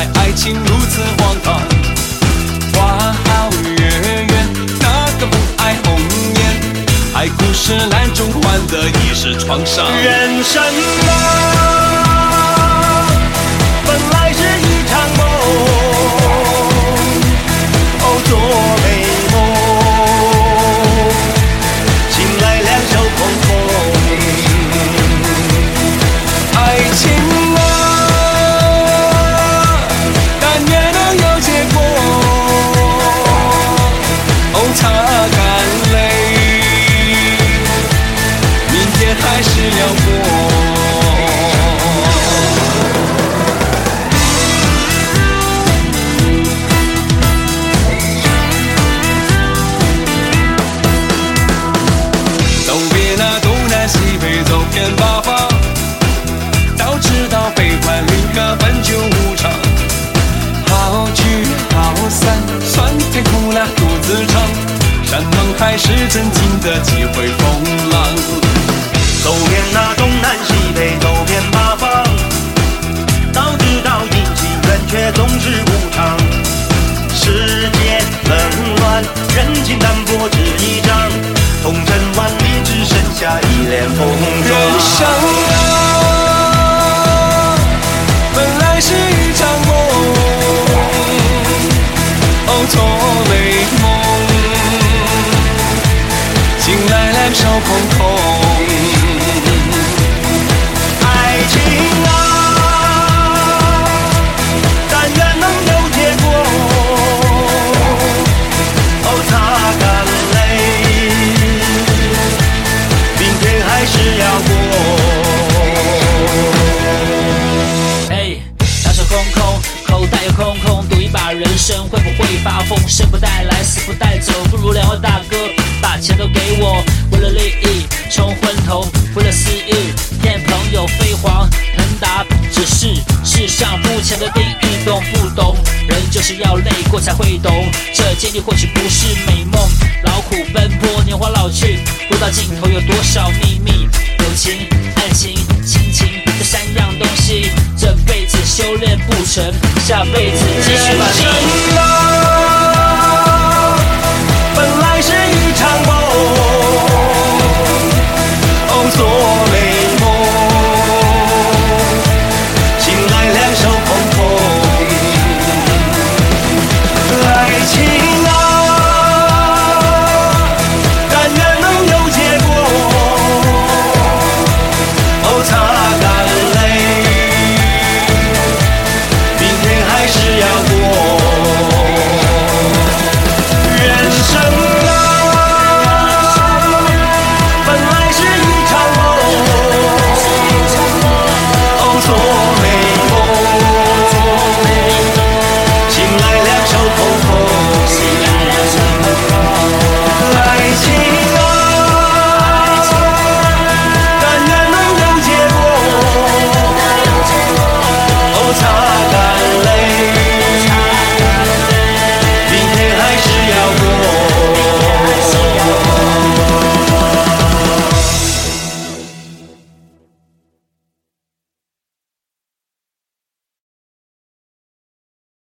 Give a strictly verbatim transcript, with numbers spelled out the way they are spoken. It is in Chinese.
来爱情如此荒唐。花好月圆，哪个不爱红颜？爱故事烂中换的已是创伤。 人生啊，本来是一场梦，哦，做美梦，醒来两手空空。 爱情啊，但愿能有结果。哦，擦干泪，明天还是要过。走遍那东南西北，走遍八方，早知道悲欢离合本就无常。好聚好散，酸甜苦辣独自尝。山盟海誓，真经得几回风浪。 走遍那东南西北，走遍八方，早知道阴晴圆缺总是无常。世间冷暖，人情淡薄只一张，红尘万里，只剩下一脸风霜。 人生啊，本来是一场梦，哦，做美梦，醒来两手空空。 爱情啊，但愿能有结果，哦，擦干泪，明天还是要过。 嘿，两手空空，口袋又空空，赌一把人生会不会发疯？生不带来，死不带走，不如两位大哥把钱都给我。为了利益冲昏头，为了私欲骗朋友飞黄腾达，只是世上目前的定义懂不懂？人就是要累过才会懂，这经历或许不是美梦，劳苦奔波，年华老去，路到尽头有多少秘密？友情、爱情、亲情，这三样东西，这辈子修炼不成，下辈子继续把力。